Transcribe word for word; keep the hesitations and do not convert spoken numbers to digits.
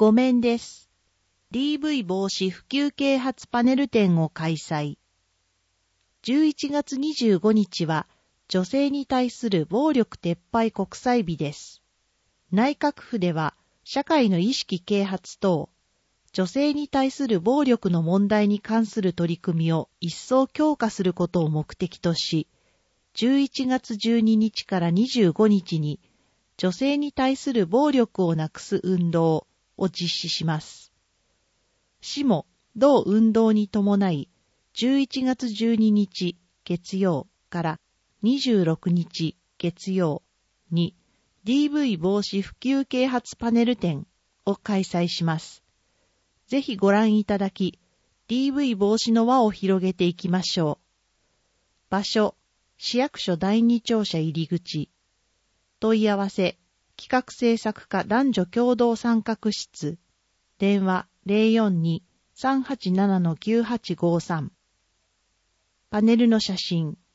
ごめんです。ディーブイ 防止普及啓発パネル展を開催。じゅういちがつにじゅうごにちは女性に対する暴力撤廃国際日です。内閣府では社会の意識啓発等、女性に対する暴力の問題に関する取り組みを一層強化することを目的とし、じゅういちがつじゅうににちからにじゅうごにちに女性に対する暴力をなくす運動を実施します。市も同運動に伴い、じゅういちがつじゅうににち月曜からにじゅうろくにち月曜に ディーブイ 防止普及啓発パネル展を開催します。ぜひご覧いただき、ディーブイ 防止の輪を広げていきましょう。場所、市役所だいに庁舎入り口。問い合わせ、企画制作課男女共同参画室。電話 ゼロよんに さんはちなな きゅうはちごさん。パネルの写真。